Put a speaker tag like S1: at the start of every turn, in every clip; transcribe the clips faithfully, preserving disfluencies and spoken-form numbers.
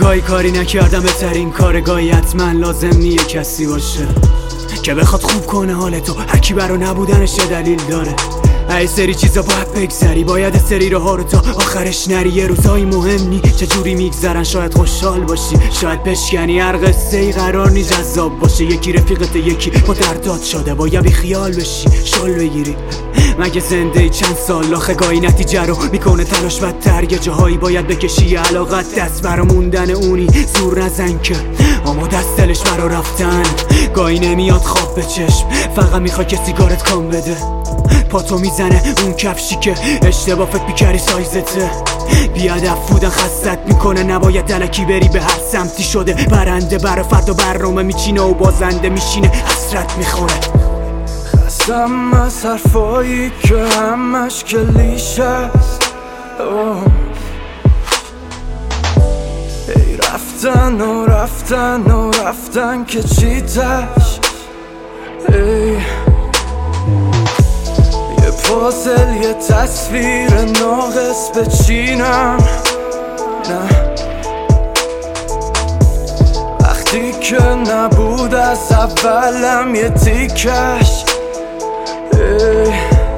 S1: گاهی کاری نکردم بهترین کار، گاهی حتما لازم نیه کسی باشه که بخواد خوب کنه حال تو. هرکی برا نبودنش دلیل داره. ای سری چیزا باید بگذری، باید سری راه رو تا آخرش نری. یه روزایی مهم نی چجوری میگذرن، شاید خوشحال باشی شاید بشکنی. هر قصه ای قرار نی جذاب باشه، یکی رفیقت یکی با دردات شده. باید بی خیال بشی شال بگیری. مگه زنده ای چند سال آخه گاهی نتیجه رو میکنه تلاش بدتر. یه جاهایی باید بکشی علاقت، دست برا موندن اونی زور نزن که اما دست دلش برا رفتن. گاهی نمیاد خواب به چشم، فقط میخوای که سیگارت کام بده. پاتو میزنه اون کفشی که اشتباه فکر میکردی سایزته. بیادب بودن خستت میکنه، نباید دلکی بری به هر سمتی شده. برنده برا فردا برنامه میچینه و بازنده میشینه حسرت میخوره.
S2: خستم از حرفایی که همش کلیشه است. ای رفتن و رفتن و رفتن که چیتش. ای یه پازل یه تصویر ناقص بچینم. نه وقتی که نبود از اولم یه تیکش. ای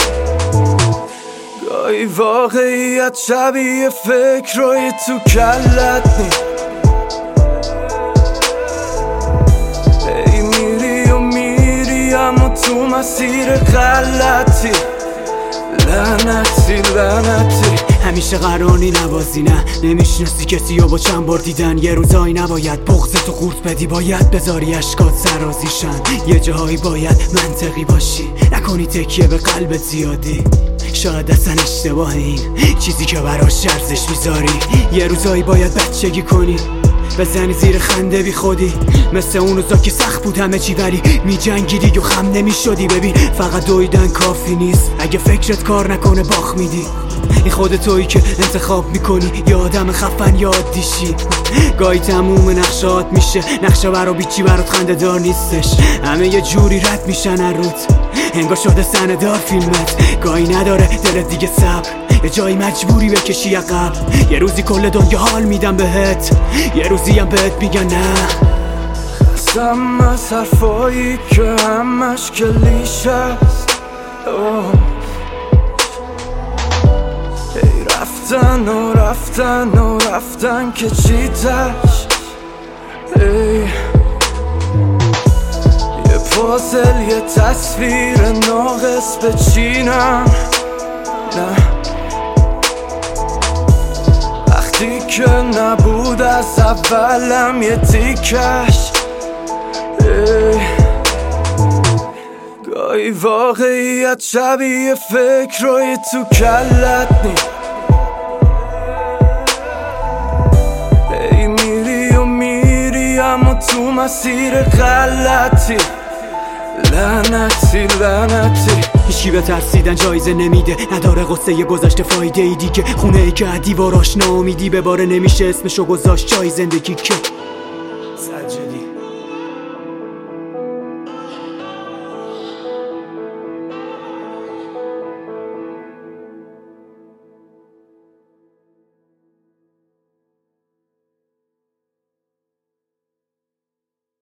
S2: گاهی واقعیت شبیه فکرای تو کلت نی. ای میری و میری اما تو مسیر غلطی. لعنتی لعنتی
S1: همیشه قراری نبازی، نه نمیشناسی کسی یا با چند بار دیدن. یه روزایی نباید بغضتو قورت بدی، باید بذاری اشکات سرازیشن. یه جاهایی باید منطقی باشی، نکنی تکیه به قلبت زیادی. شاید اصلا اشتباه این چیزی که براش ارزش میذاری. یه روزایی باید بچگی کنی، بزنی زیر خنده بی خودی. مثل اون روزا که سخت بود همه چی ولی می جنگیدی و خم نمی شدی. ببین فقط دویدن کافی نیست، اگه فکرت کار نکنه باخ میدی. این خود تویی که انتخاب میکنی، یا آدم خفن یا عادیشی. گاهی تموم نقشات میشه نقشه برا بیچی برات خنده دار نیستش. همه یه جوری رد میشن هر روت، انگار شده سندار فیلمت. گاهی نداره دلت دیگه صبر، یه جایی مجبوری بکشی عقب. یه روزی کل دنیا حال میدم بهت، یه روزی هم بهت میگن نه.
S2: خستم از حرفایی که همش کلیشه است. ای رفتن و رفتن و رفتن که چیتش. ای یه پازل یه تصویر ناقص بچینم. نه وقتی که نبود از اولم یه تیکش. ای گاهی واقعیت شبیه فکرای تو کلت نی. ای میری و میری اما تو مسیر غلطی. لعنتی لعنتی
S1: هیچی به ترسیدن جایزه نمیده، نداره قصه ی گذشته فایده ای دیگه. خونه ای که دیواراش ناامیدی به باره نمیشه اسمشو گذاشت جای زندگی که